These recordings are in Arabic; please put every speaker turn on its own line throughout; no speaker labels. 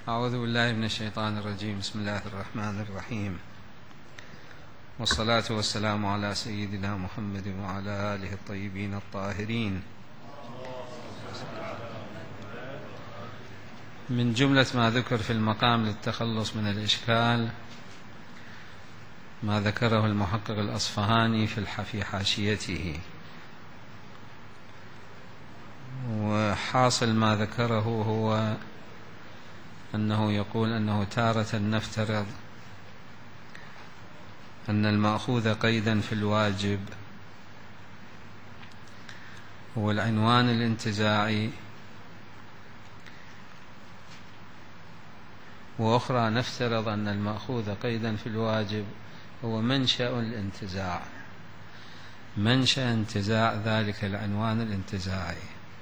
أعوذ بالله من الشيطان الرجيم. بسم الله الرحمن الرحيم، والصلاة والسلام على سيدنا محمد وعلى آله الطيبين الطاهرين. من جملة ما ذكر في المقام للتخلص من الإشكال ما ذكره المحقق الأصفهاني في حاشيته، وحاصل ما ذكره هو أنه يقول أنه تارة نفترض أن المأخوذ قيدا في الواجب هو العنوان الانتزاعي، وأخرى نفترض أن المأخوذ قيدا في الواجب هو منشأ الانتزاع، منشأ انتزاع ذلك العنوان الانتزاعي.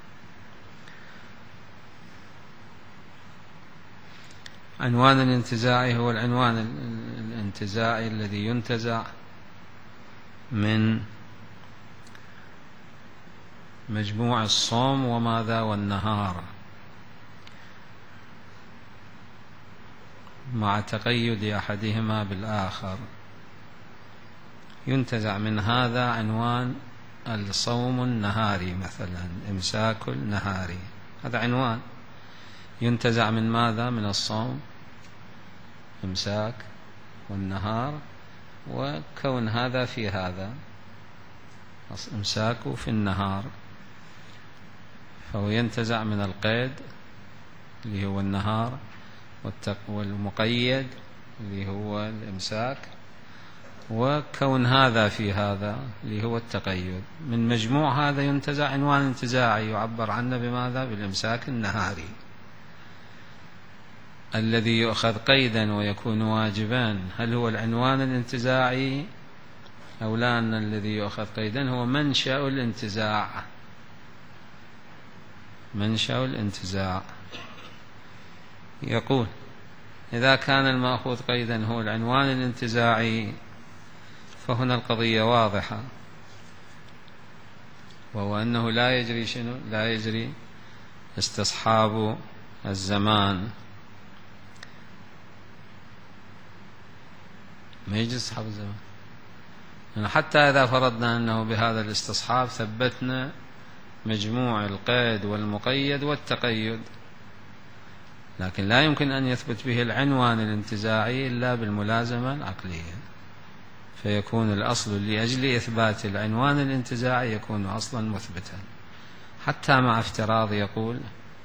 عنوان الانتزاعي هو العنوان الانتزاعي الذي ينتزع من مجموع الصوم وماذا والنهار مع تقيد أحدهما بالآخر. ينتزع من هذا عنوان الصوم النهاري، مثلا إمساك النهاري، هذا عنوان ينتزع من ماذا؟ من الصوم، إمساك والنهار، وكون هذا في هذا، إمساك في النهار، فهو ينتزع من القيد اللي هو النهار والمقيد اللي هو الإمساك، وكون هذا في هذا اللي هو التقيد. من مجموع هذا ينتزع عنوان انتزاعي يعبر عنه بماذا؟ بالإمساك النهاري، الذي يؤخذ قيدا ويكون واجبا. هل هو العنوان الانتزاعي أو لا؟ أن الذي يؤخذ قيدا هو منشأ الانتزاع، منشأ الانتزاع. يقول إذا كان المأخوذ قيدا هو العنوان الانتزاعي فهنا القضية واضحة، وهو أنه لا يجري شنو؟ لا يجري استصحاب الزمان، ما يجري استصحاب الزمان. يعني حتى إذا فرضنا أنه بهذا الاستصحاب ثبتنا مجموع القيد والمقيد والتقيد، لكن لا يمكن أن يثبت به العنوان الانتزاعي إلا بالملازمة العقلية، فيكون الأصل لأجل إثبات العنوان الانتزاعي يكون أصلا مثبتا، حتى مع افتراض يقول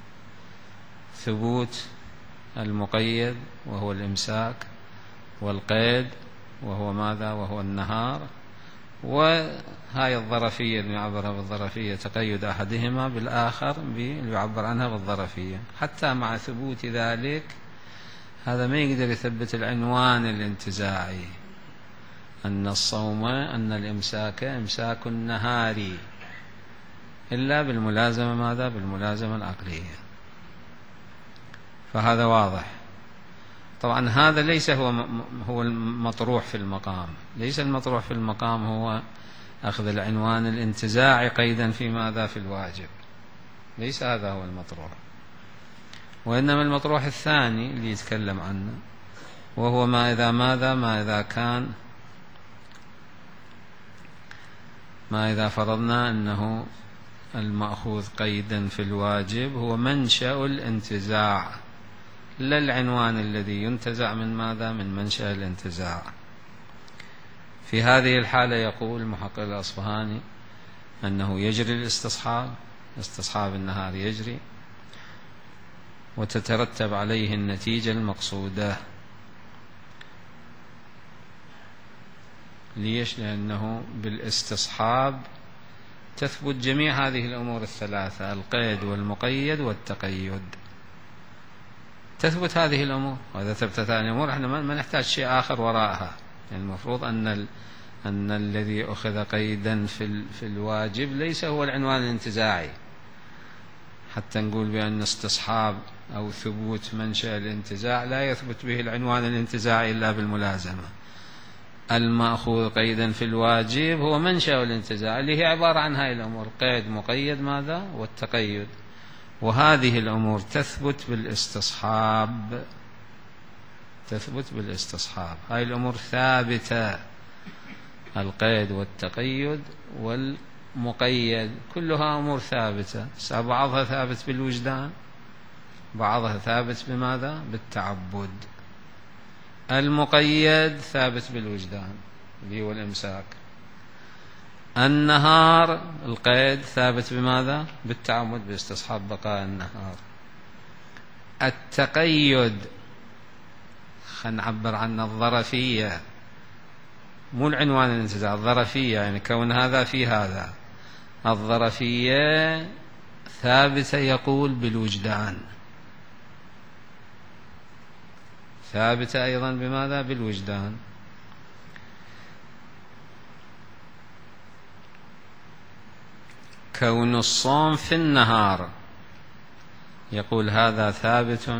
ثبوت المقيد وهو الإمساك والقيد وهو ماذا؟ وهو النهار، وهاي الظرفية اللي يعبرها بالظرفية تقيد أحدهما بالآخر اللي يعبر عنها بالظرفية. حتى مع ثبوت ذلك هذا ما يقدر يثبت العنوان الانتزاعي أن الصوم، أن الإمساك إمساك النهاري، إلا بالملازمة ماذا؟ بالملازمة العقلية. فهذا واضح. طبعا هذا ليس هو المطروح في المقام، ليس المطروح في المقام هو أخذ العنوان الانتزاعي قيدا في ماذا؟ في الواجب، ليس هذا هو المطروح، وإنما المطروح الثاني اللي يتكلم عنه، وهو ما إذا ماذا؟ ما إذا كان، ما إذا فرضنا أنه المأخوذ قيدا في الواجب هو منشأ الانتزاع، لا العنوان الذي ينتزع من ماذا؟ من منشأ الانتزاع. في هذه الحالة يقول المحقق الأصفهاني أنه يجري الاستصحاب، استصحاب النهار يجري، وتترتب عليه النتيجة المقصودة. ليش؟ لأنه بالاستصحاب تثبت جميع هذه الأمور الثلاثة، القيد والمقيد والتقيد، تثبت هذه الأمور. وإذا ثبتت هذه الأمور احنا ما نحتاج شيء آخر وراءها. يعني المفروض أن الذي أخذ قيدا في الواجب ليس هو العنوان الانتزاعي، حتى نقول بأن استصحاب أو ثبوت منشأ الانتزاع لا يثبت به العنوان الانتزاعي إلا بالملازمة. المأخوذ قيدا في الواجب هو منشأ الانتزاع اللي هي عبارة عن هاي الأمور، قيد مقيد ماذا؟ والتقيد. وهذه الأمور تثبت بالاستصحاب، تثبت بالاستصحاب. هاي الأمور ثابتة، القيد والتقيد والمقيد كلها أمور ثابتة. بعضها ثابت بالوجدان، بعضها ثابت بماذا؟ بالتعبد. المقيد ثابت بالوجدان اللي هو الإمساك. النهار القيد ثابت بماذا؟ بالتعبد، باستصحاب بقاء النهار. التقيد خلينا نعبر عنه الظرفية، مو العنوان الانتزاع، الظرفية، يعني كون هذا في هذا. الظرفية ثابتة يقول بالوجدان، ثابتة أيضا بماذا؟ بالوجدان. كون الصوم في النهار يقول هذا ثابت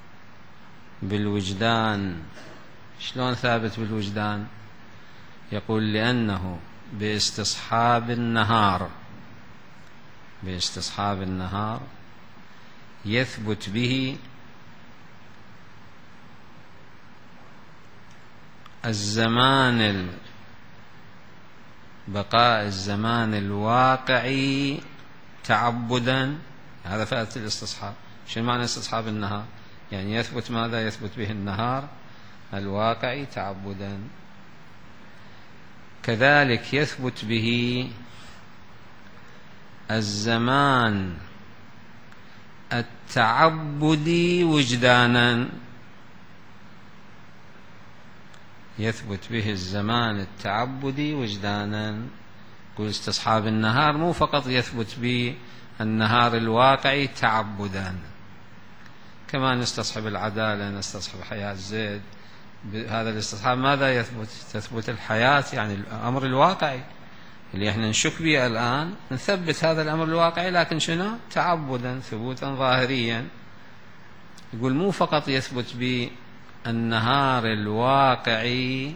بالوجدان. شلون ثابت بالوجدان؟ يقول لأنه باستصحاب النهار، باستصحاب النهار يثبت به الزمان، بقاء الزمان الواقعي تعبدا. هذا فائدة الاستصحاب. شو معنى استصحاب النهار؟ يعني يثبت ماذا؟ يثبت به النهار الواقعي تعبدا. كذلك يثبت به الزمان التعبدي وجدانا، يثبت به الزمان التعبدي وجدانا. يقول استصحاب النهار مو فقط يثبت به النهار الواقعي تعبدا، كما نستصحب العدالة، نستصحب حياة زيد. هذا الاستصحاب ماذا يثبت؟ تثبت الحياة، يعني الأمر الواقعي اللي احنا نشك به الآن، نثبت هذا الأمر الواقعي، لكن شنو؟ تعبدا، ثبوتا ظاهريا. يقول مو فقط يثبت بالنهار الواقعي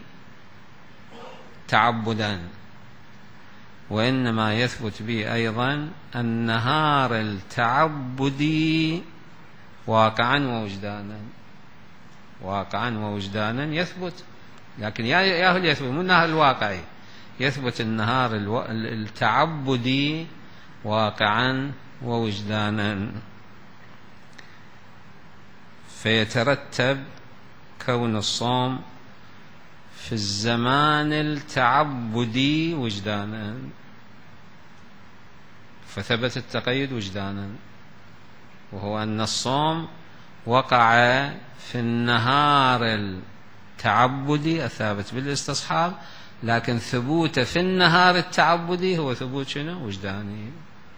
تعبدا، وإنما يثبت به أيضا النهار التعبدي واقعا ووجدانا، واقعا ووجدانا يثبت. لكن يا هل يثبت مو النهار الواقعي، يثبت النهار التعبدي واقعا ووجدانا. فيترتب كون الصوم في الزمان التعبدي وجدانا، فثبت التقيد وجدانا، وهو أن الصوم وقع في النهار التعبدي الثابت بالاستصحاب، لكن ثبوته في النهار التعبدي هو ثبوت شنو؟ وجداني،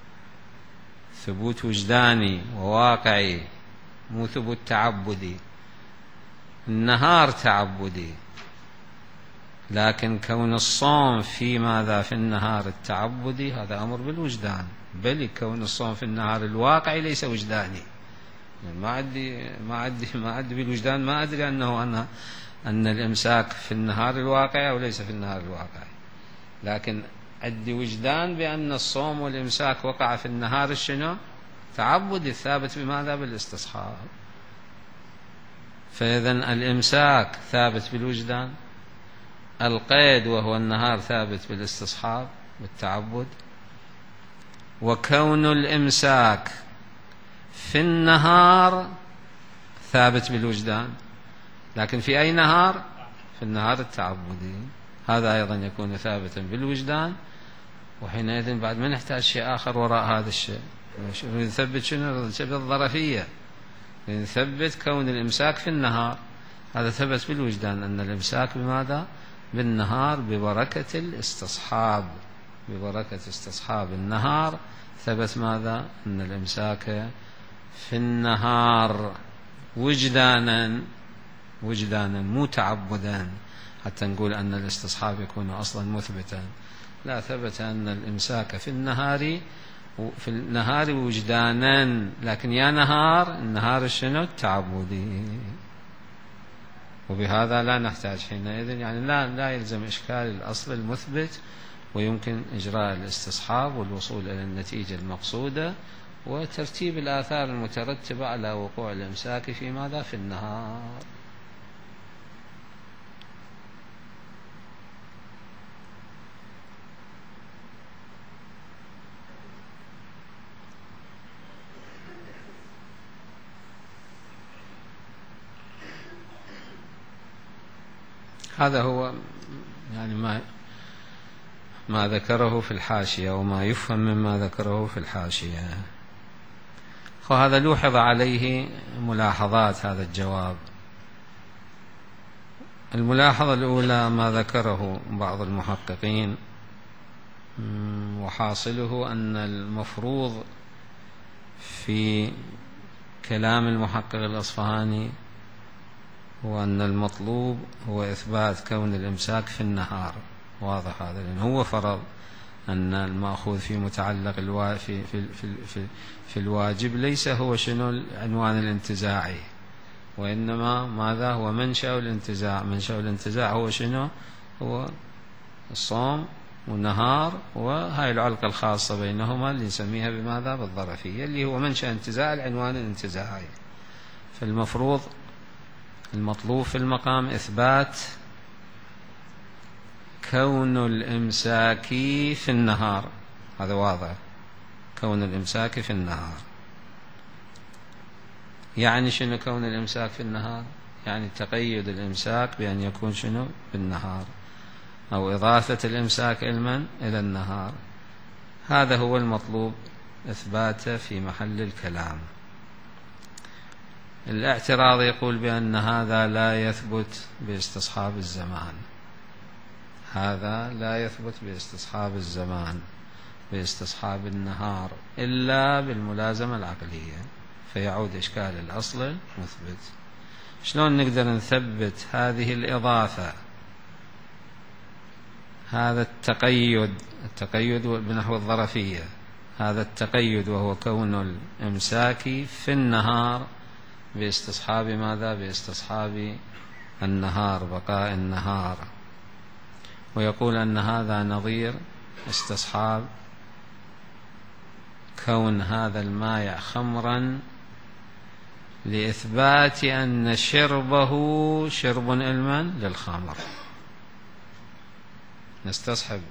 ثبوت وجداني وواقعي، مو ثبوت تعبدي. النهار تعبدي، لكن كون الصوم في ماذا؟ في النهار التعبدي، هذا أمر بالوجدان. بل كون الصوم في النهار الواقعي ليس وجداني، ما عدي بالوجدان، ما أدري أن الإمساك في النهار الواقعي أو ليس في النهار الواقعي، لكن عندي وجدان بأن الصوم والإمساك وقع في النهار الشنو؟ تعبدي، الثابت بماذا؟ بالاستصحاب. فإذن الإمساك ثابت بالوجدان، القيد وهو النهار ثابت بالاستصحاب بالتعبد، وكون الإمساك في النهار ثابت بالوجدان، لكن في أي نهار؟ في النهار التعبدي، هذا أيضا يكون ثابتا بالوجدان. وحينئذ بعد ما نحتاج شيء آخر وراء هذا الشيء، نثبت شنو؟ نثبت الظرفية، نثبت كون الإمساك في النهار، هذا ثبت بالوجدان أن الإمساك بماذا؟ بالنهار، ببركة الاستصحاب، ببركة استصحاب النهار ثبت ماذا؟ أن الإمساك في النهار وجدانا، وجدانا مو تعبدا، حتى نقول أن الاستصحاب يكون أصلا مثبتا. لا، ثبت أن الإمساك في النهار وجدانا، لكن يا نهار، النهار الشنو؟ التعبدي. وبهذا لا نحتاج حينئذ، يعني لا يلزم إشكال الأصل المثبت، ويمكن إجراء الاستصحاب والوصول إلى النتيجة المقصودة وترتيب الآثار المترتبة على وقوع الإمساك في ماذا؟ في النهار. هذا هو يعني ما ذكره في الحاشية وما يفهم مما ذكره في الحاشية. وهذا لوحظ عليه ملاحظات هذا الجواب. الملاحظة الأولى ما ذكره بعض المحققين، وحاصله أن المفروض في كلام المحقق الأصفهاني هو أن المطلوب هو إثبات كون الإمساك في النهار. واضح هذا، لأن هو فرض أن المأخوذ في متعلق في الواجب ليس هو شنو العنوان الانتزاعي، وإنما ماذا هو منشأ الانتزاع. منشأ الانتزاع هو شنو؟ هو الصوم والنهار، وهاي العلاقة الخاصة بينهما اللي نسميها بماذا؟ بالظرفية، اللي هو منشأ انتزاع العنوان الانتزاعي. فالمفروض المطلوب في المقام إثبات كون الإمساك في النهار. هذا واضح، كون الإمساك في النهار. يعني شنو كون الإمساك في النهار؟ يعني تقيد الإمساك بأن يكون شنو؟ بالنهار، أو إضافة الإمساك إلى النهار. هذا هو المطلوب إثباته في محل الكلام. الاعتراض يقول بأن هذا لا يثبت باستصحاب الزمان. هذا لا يثبت باستصحاب الزمان، باستصحاب النهار، إلا بالملازمة العقلية، فيعود إشكال الأصل المثبت. شلون نقدر نثبت هذه الإضافة، هذا التقيد بنحو الظرفية، هذا التقيد وهو كون الإمساك في النهار باستصحاب ماذا؟ باستصحاب النهار، بقاء النهار. ويقول أن هذا نظير استصحاب كون هذا المائع خمرا لإثبات أن شربه شرب علما للخمر. نستصحب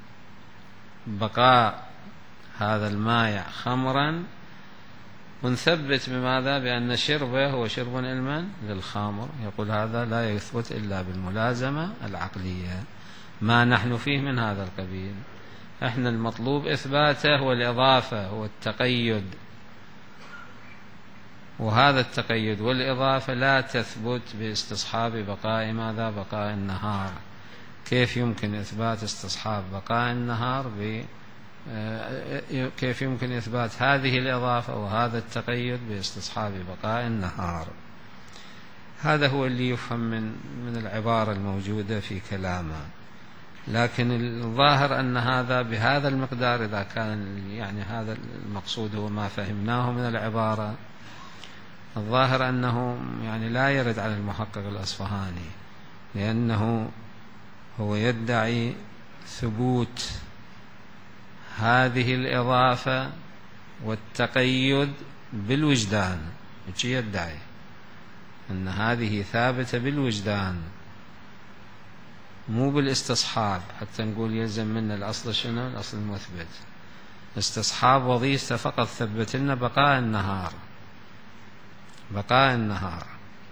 بقاء هذا المائع خمرا ونثبت بماذا؟ بأن شربه هو شرب علما للخمر. يقول هذا لا يثبت إلا بالملازمة العقلية. ما نحن فيه من هذا القبيل، احنا المطلوب إثباته هو الإضافة، هو التقيد، وهذا التقيد والإضافة لا تثبت باستصحاب بقاء ماذا؟ بقاء النهار. كيف يمكن إثبات استصحاب بقاء النهار كيف يمكن إثبات هذه الإضافة وهذا التقيد باستصحاب بقاء النهار؟ هذا هو اللي يفهم من العبارة الموجودة في كلامه. لكن الظاهر أن هذا بهذا المقدار، إذا كان يعني هذا المقصود هو ما فهمناه من العبارة، الظاهر أنه يعني لا يرد على المحقق الأصفهاني، لأنه هو يدعي ثبوت هذه الإضافة والتقيد بالوجدان. يدعي أن هذه ثابتة بالوجدان مو بالاستصحاب، حتى نقول يلزم منا الأصل شنو؟ الأصل المثبت. استصحاب وظيفته فقط ثبت لنا بقاء النهار، بقاء النهار،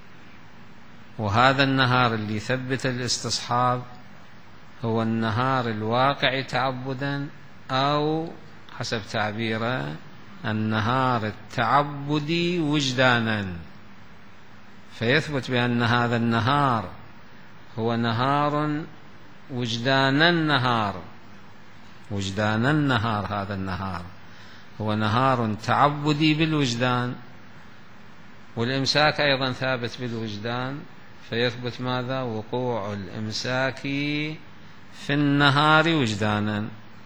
وهذا النهار اللي ثبت الاستصحاب هو النهار الواقع تعبدا، أو حسب تعبيره النهار التعبدي وجدانا. فيثبت بأن هذا النهار هو نهار وجدان النهار، وجدان النهار، هذا النهار هو نهار تعبدي بالوجدان، والإمساك أيضا ثابت بالوجدان. فيثبت ماذا؟ وقوع الإمساك في النهار وجدانا.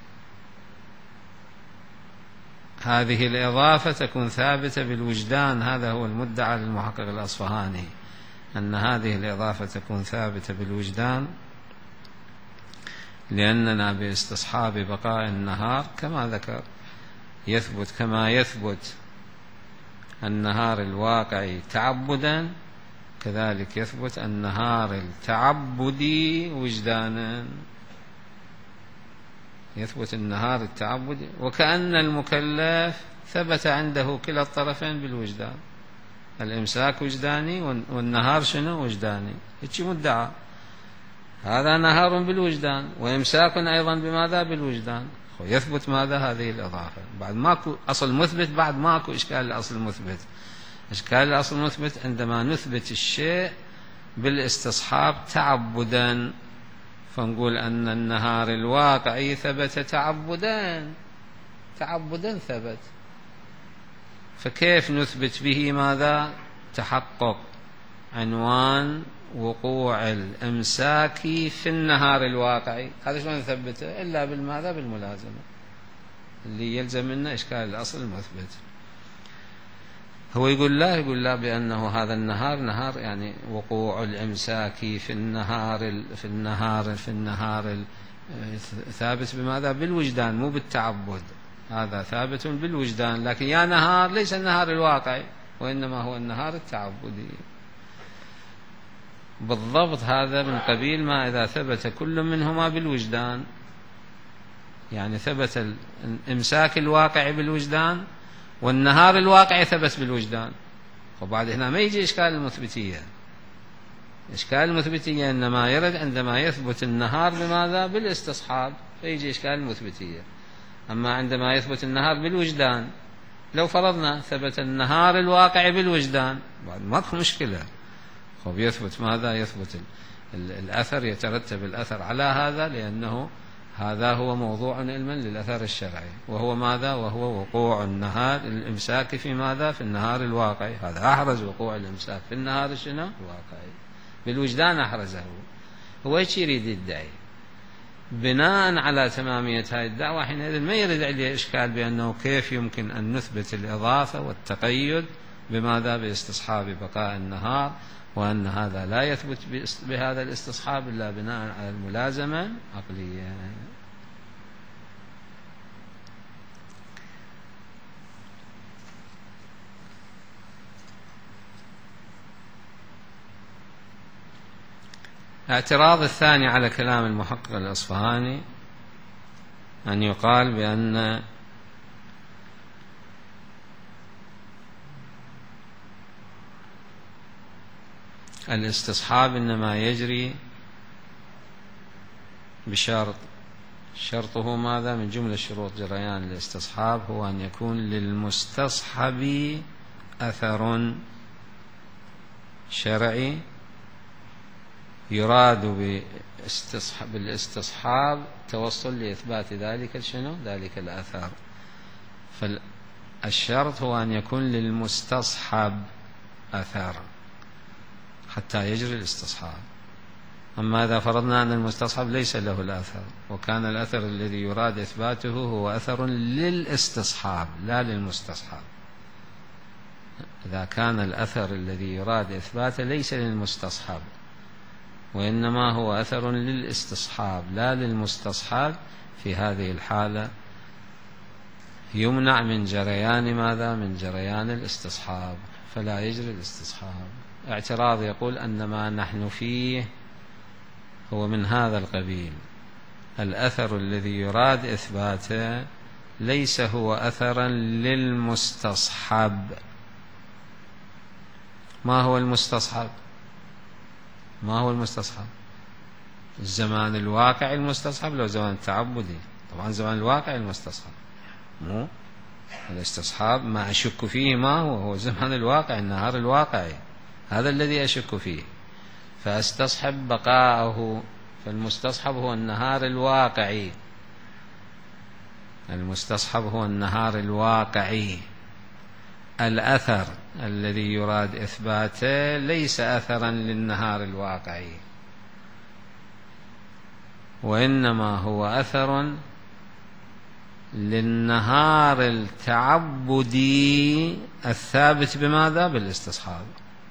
هذه الإضافة تكون ثابتة بالوجدان. هذا هو المدعى للمحقق الأصفهاني، أن هذه الإضافة تكون ثابتة بالوجدان، لأننا باستصحاب بقاء النهار كما ذكر يثبت كما يثبت النهار الواقعي تعبدا، كذلك يثبت النهار التعبدي وجدانا. يثبت النهار التعبدي وكأن المكلف ثبت عنده كلا الطرفين بالوجدان، الإمساك وجداني والنهار شنو؟ وجداني. هيك مدعى، هذا نهار بالوجدان وإمساك أيضا بماذا؟ بالوجدان. يثبت ماذا؟ هذه الإضافة. بعد ماكو أصل مثبت، بعد ماكو إشكال الأصل المثبت. إشكال الأصل المثبت عندما نثبت الشيء بالاستصحاب تعبدا، فنقول أن النهار الواقعي ثبت تعبدا، تعبدا ثبت. فكيف نثبت به ماذا؟ تحقق عنوان وقوع الإمساك في النهار الواقعي. هذا شلون نثبته؟ إلا بالماذا؟ بالملازمة، اللي يلزم منا إشكال الأصل المثبت. هو يقول لا بأنه هذا النهار نهار يعني وقوع الإمساك في النهار ثابت بماذا؟ بالوجدان، مو بالتعبد. هذا ثابت بالوجدان، لكن يا نهار ليس النهار الواقعي وإنما هو النهار التعبدي. بالضبط هذا من قبيل ما إذا ثبت كل منهما بالوجدان، يعني ثبت الإمساك الواقعي بالوجدان والنهار الواقعي ثبت بالوجدان. وبعد هنا ما يجي إشكال المثبتية. إشكال المثبتية إنما يرد عندما يثبت النهار بماذا؟ بالاستصحاب، فيجي إشكال المثبتية. أما عندما يثبت النهار بالوجدان، لو فرضنا ثبت النهار الواقعي بالوجدان بعد ماكو مشكلة. يثبت ماذا؟ يثبت الأثر، يترتب الأثر على هذا، لأنه هذا هو موضوع علما للأثر الشرعي، وهو ماذا؟ وهو وقوع النهار الإمساك في ماذا؟ في النهار الواقعي. هذا أحرز وقوع الإمساك في النهار شنو؟ الواقعي، بالوجدان أحرزه. هو ايش يريد يدعي؟ بناء على تمامية هذه الدعوة حينئذ ما يرد عليه إشكال بأنه كيف يمكن أن نثبت الإضافة والتقيد بماذا؟ باستصحاب بقاء النهار، وأن هذا لا يثبت بهذا الاستصحاب إلا بناء على الملازمة عقلية. الاعتراض الثاني على كلام المحقق الأصفهاني أن يقال بأن الاستصحاب إنما يجري بشرط، شرطه ماذا؟ من جملة شروط جريان الاستصحاب هو أن يكون للمستصحب أثر شرعي يراد بالاستصحاب توصل لإثبات ذلك شنو؟ ذلك الأثر. فالشرط هو أن يكون للمستصحب أثر حتى يجري الاستصحاب. أما إذا فرضنا أن المستصحب ليس له الأثر، وكان الأثر الذي يراد إثباته هو أثر للاستصحاب لا للمستصحب، إذا كان الأثر الذي يراد إثباته ليس للمستصحب وإنما هو أثر للاستصحاب لا للمستصحب، في هذه الحالة يمنع من جريان ماذا؟ من جريان الاستصحاب، فلا يجري الاستصحاب. اعتراض يقول أن ما نحن فيه هو من هذا القبيل، الأثر الذي يراد إثباته ليس هو أثرا للمستصحب. ما هو المستصحب؟ ما هو المستصحب؟ الزمان الواقعي المستصحب لو زمان التعبدي؟ طبعا زمان الواقع المستصحب، مو الاستصحاب ما أشك فيه. ما هو زمان الواقع، النهار الواقعي، هذا الذي أشك فيه، فأستصحب بقاءه. فالمستصحب هو النهار الواقعي، المستصحب هو النهار الواقعي. الأثر الذي يراد إثباته ليس أثرا للنهار الواقعي، وإنما هو أثر للنهار التعبدي الثابت بماذا؟ بالاستصحاب.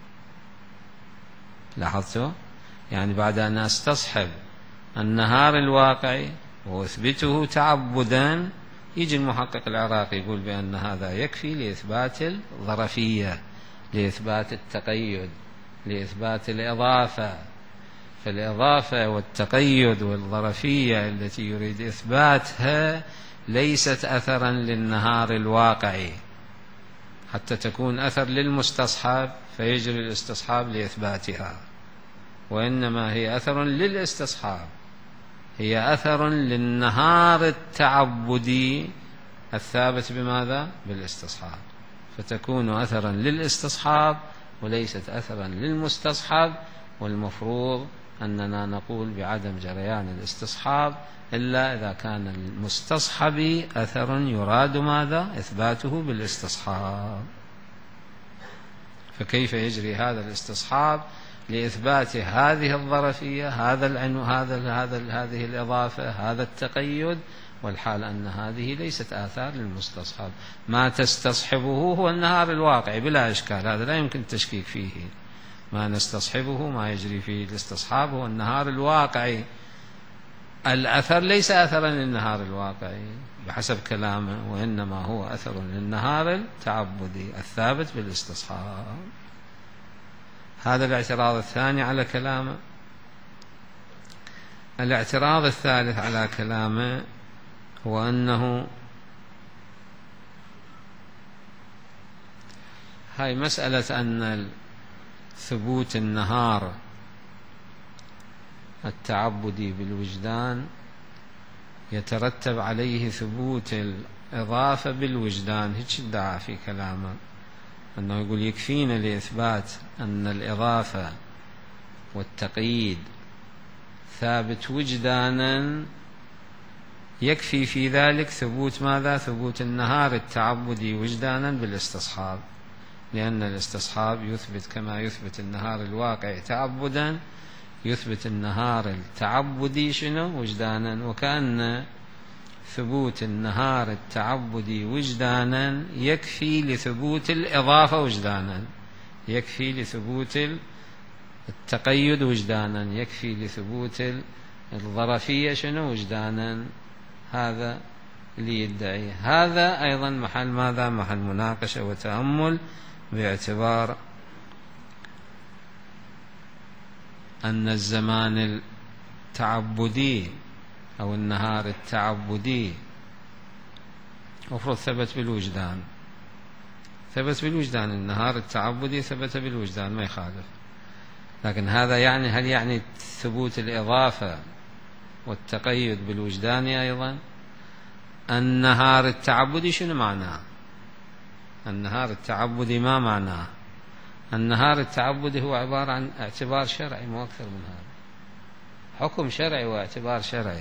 لاحظتوا؟ يعني بعد أن أستصحب النهار الواقعي وأثبته تعبدا، يجي المحقق العراقي يقول بأن هذا يكفي لإثبات الظرفية، لإثبات التقيد، لإثبات الإضافة. فالإضافة والتقيد والظرفية التي يريد إثباتها ليست أثرا للنهار الواقعي حتى تكون أثر للمستصحب فيجري الاستصحاب لإثباتها، وإنما هي أثر للاستصحاب، هي أثر للنهار التعبدي الثابت بماذا؟ بالاستصحاب، فتكون أثرا للاستصحاب وليست أثرا للمستصحب. والمفروض أننا نقول بعدم جريان الاستصحاب إلا إذا كان المستصحب أثر يراد ماذا؟ إثباته بالاستصحاب. فكيف يجري هذا الاستصحاب لإثبات هذه الظرفية، هذه الإضافة، هذا التقيد، والحال أن هذه ليست آثار للمستصحب. ما تستصحبه هو النهار الواقعي بلا إشكال، هذا لا يمكن التشكيك فيه. ما نستصحبه، ما يجري فيه الاستصحاب هو النهار الواقعي. الأثر ليس أثرا للنهار الواقعي بحسب كلامه، وإنما هو أثر للنهار التعبدي الثابت بالاستصحاب. هذا الاعتراض الثاني على كلامه. الاعتراض الثالث على كلامه هو أنه هاي مسألة أن ثبوت النهار التعبدي بالوجدان يترتب عليه ثبوت الإضافة بالوجدان، هيك ادعى في كلامه، أنه يقول يكفينا لإثبات أن الإضافة والتقييد ثابت وجدانا، يكفي في ذلك ثبوت ماذا؟ ثبوت النهار التعبدي وجدانا بالاستصحاب، لأن الاستصحاب يثبت كما يثبت النهار الواقع تعبدا، يثبت النهار التعبدي شنو؟ وجدانا. وكأن ثبوت النهار التعبدي وجدانا يكفي لثبوت الإضافة وجدانا، يكفي لثبوت التقيد وجدانا، يكفي لثبوت الظرفية شنو؟ وجدانا. هذا اللي يدعي. هذا أيضا محل ماذا؟ محل مناقشة وتأمل، باعتبار أن الزمان التعبدي أو النهار التعبدي مفروض ثبت بالوجدان، ثبت بالوجدان، النهار التعبدي ثبت بالوجدان ما يخالف. لكن هذا يعني، هل يعني ثبوت الإضافة والتقيد بالوجدان أيضا؟ النهار التعبدي شنو معناه؟ النهار التعبدي ما معناه؟ النهار التعبدي هو عبارة عن اعتبار شرعي، مو أكثر من هذا، حكم شرعي واعتبار شرعي،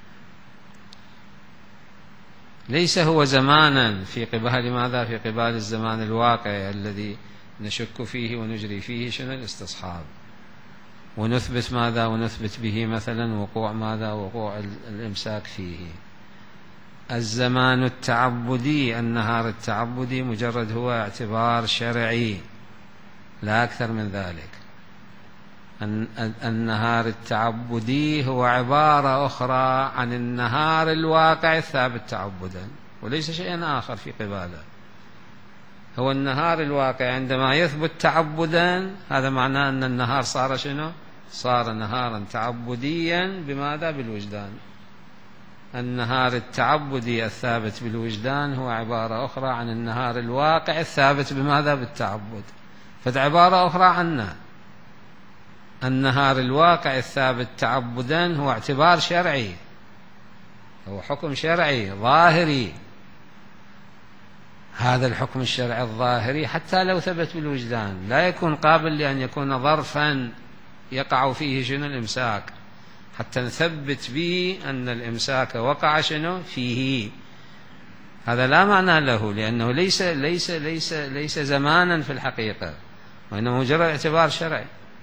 ليس هو زمانا في قبال ماذا؟ في قبال الزمان الواقعي الذي نشك فيه ونجري فيه شنو؟ الاستصحاب، ونثبت ماذا؟ ونثبت به مثلا وقوع ماذا؟ وقوع الإمساك فيه. الزمان التعبدي، النهار التعبدي مجرد هو اعتبار شرعي لا أكثر من ذلك. النهار التعبدي هو عبارة أخرى عن النهار الواقع الثابت تعبدا، وليس شيئا آخر في قباله. هو النهار الواقع عندما يثبت تعبدا، هذا معناه أن النهار صار شنو؟ صار نهارا تعبديا بماذا؟ بالوجدان. النهار التعبدي الثابت بالوجدان هو عبارة أخرى عن النهار الواقع الثابت بماذا؟ بالتعبد. فعبارة أخرى عنه، النهار الواقع الثابت تعبدا هو اعتبار شرعي، هو حكم شرعي ظاهري. هذا الحكم الشرعي الظاهري حتى لو ثبت بالوجدان لا يكون قابل لأن يكون ظرفا يقع فيه شنو؟ الإمساك، حتى نثبت به أن الإمساك وقع شنو؟ فيه. هذا لا معنى له، لأنه ليس زمانا في الحقيقة، وإنما مجرد اعتبار شرعي.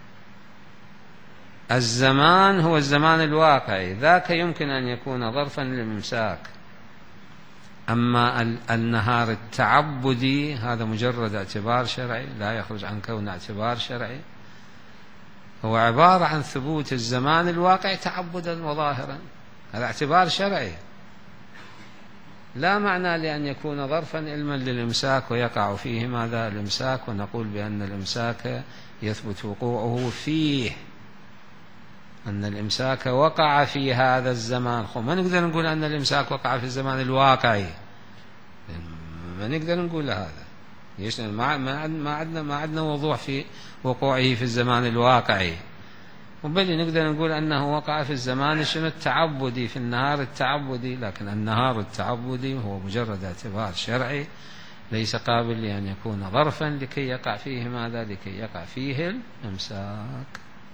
الزمان هو الزمان الواقعي، ذاك يمكن أن يكون ظرفا للإمساك. أما النهار التعبدي هذا مجرد اعتبار شرعي لا يخرج عن كون اعتبار شرعي، هو عبارة عن ثبوت الزمان الواقع تعبدا وظاهرا، هذا اعتبار شرعي. لا معنى لأن يكون ظرفا علما للإمساك ويقع فيه ماذا الإمساك، ونقول بأن الإمساك يثبت وقوعه فيه، أن الإمساك وقع في هذا الزمان. ما نقدر نقول أن الإمساك وقع في الزمان الواقعي، ما نقدر نقول هذا. ليش؟ ما عندنا وضوح في وقوعه في الزمان الواقعي، وبل نقدر نقول أنه وقع في الزمان شنو التعبدي، في النهار التعبدي. لكن النهار التعبدي هو مجرد اعتبار شرعي، ليس قابل لأن يكون ظرفا لكي يقع فيه ماذا، لكي يقع فيه الإمساك.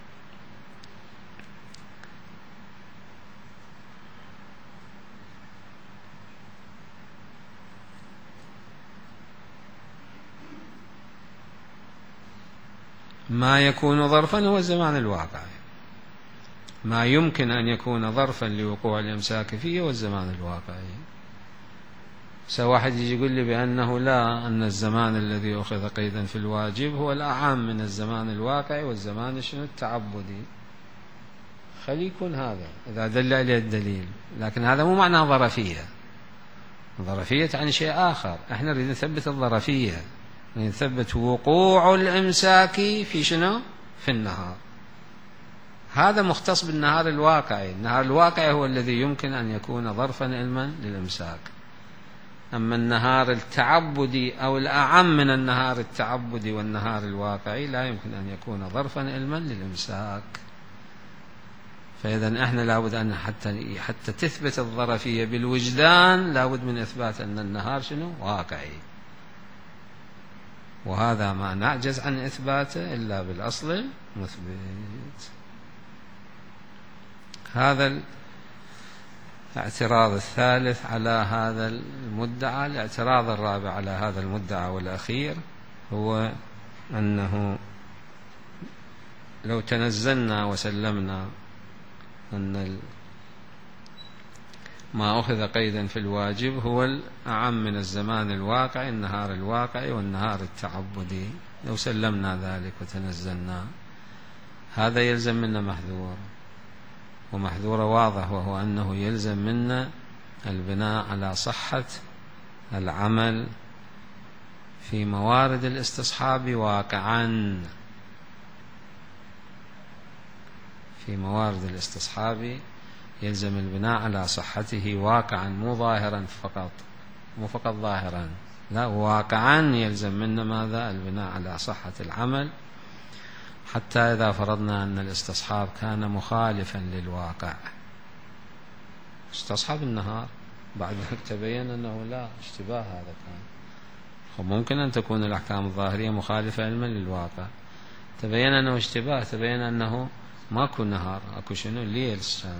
ما يكون ظرفا هو الزمان الواقعي، ما يمكن أن يكون ظرفا لوقوع الإمساك فيه هو الزمان الواقعي. واحد يجي يقول لي بأنه لا، أن الزمان الذي أخذ قيدا في الواجب هو الأعم من الزمان الواقعي والزمان شنو التعبدي. خلي يكون هذا إذا دل عليه الدليل، لكن هذا مو معناه ظرفية. ظرفية عن شيء آخر، احنا نريد نثبت الظرفية، نثبت وقوع الإمساك في شنو؟ في النهار. هذا مختص بالنهار الواقعي. النهار الواقعي هو الذي يمكن أن يكون ظرفا علما للإمساك. أما النهار التعبدي أو الأعم من النهار التعبدي والنهار الواقعي لا يمكن أن يكون ظرفا علما للإمساك. فإذا احنا لابد أن حتى تثبت الظرفية بالوجدان لابد من إثبات أن النهار شنو؟ واقعي. وهذا ما نعجز عن إثباته إلا بالأصل المثبت. هذا الاعتراض الثالث على هذا المدعى. الاعتراض الرابع على هذا المدعى والأخير هو أنه لو تنزلنا وسلمنا أن ما أخذ قيدا في الواجب هو الأعم من الزمان الواقعي، النهار الواقعي والنهار التعبدي، لو سلمنا ذلك وتنزلنا، هذا يلزم منا محذور، ومحذور واضح، وهو أنه يلزم منا البناء على صحة العمل في موارد الاستصحاب واقعا. في موارد الاستصحاب يلزم البناء على صحته واقعا، مو ظاهرا فقط، مو فقط ظاهرا، لا، واقعا يلزم منا ماذا؟ البناء على صحة العمل، حتى إذا فرضنا أن الاستصحاب كان مخالفا للواقع، استصحب النهار، بعد ذلك تبين أنه لا، اشتباه هذا كان. ممكن أن تكون الأحكام الظاهرية مخالفة علما للواقع، تبين أنه اشتباه، تبين أنه ماكو نهار، أكو شنو؟ ليل.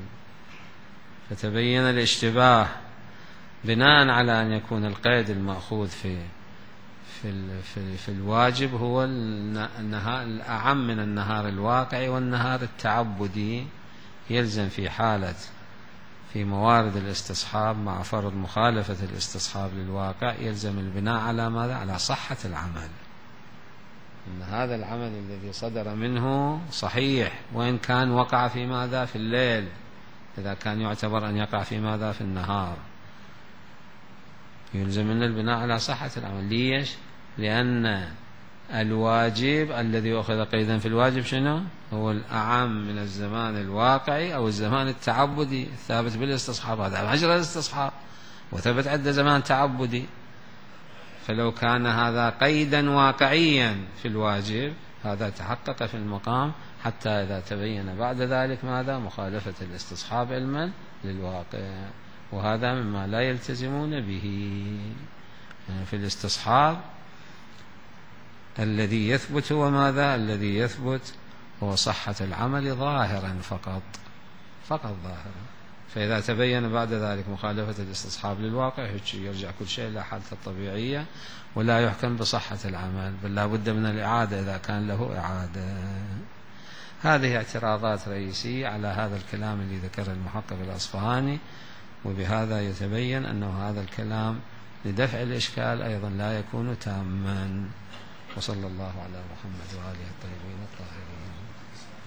فتبين الاشتباه بناء على أن يكون القيد المأخوذ في الواجب هو النهار الأعم من النهار الواقعي والنهار التعبدي. يلزم في حالة في موارد الاستصحاب مع فرض مخالفة الاستصحاب للواقع يلزم البناء على ماذا؟ على صحة العمل، أن هذا العمل الذي صدر منه صحيح وإن كان وقع في ماذا؟ في الليل، إذا كان يعتبر أن يقع في ماذا؟ في النهار. يلزم من البناء على صحة العمل. ليش؟ لأن الواجب الذي أخذ قيدا في الواجب شنو؟ هو الأعم من الزمان الواقعي أو الزمان التعبدي الثابت بالاستصحاب. هذا مجرى الاستصحاب وثبت عند زمان تعبدي، فلو كان هذا قيدا واقعيا في الواجب هذا تحقق في المقام، حتى إذا تبين بعد ذلك ماذا؟ مخالفة الاستصحاب علما للواقع. وهذا مما لا يلتزمون به. يعني في الاستصحاب الذي يثبت هو ماذا؟ الذي يثبت هو صحة العمل ظاهرا فقط ظاهرا. فإذا تبين بعد ذلك مخالفة الاستصحاب للواقع يرجع كل شيء إلى حالته الطبيعية، ولا يحكم بصحة العمل، بل لا بد من الإعادة إذا كان له إعادة. هذه اعتراضات رئيسية على هذا الكلام الذي ذكره المحقق الأصفهاني، وبهذا يتبين أنه هذا الكلام لدفع الإشكال أيضا لا يكون تاما. وصلى الله على محمد وآله الطيبين الطاهرين.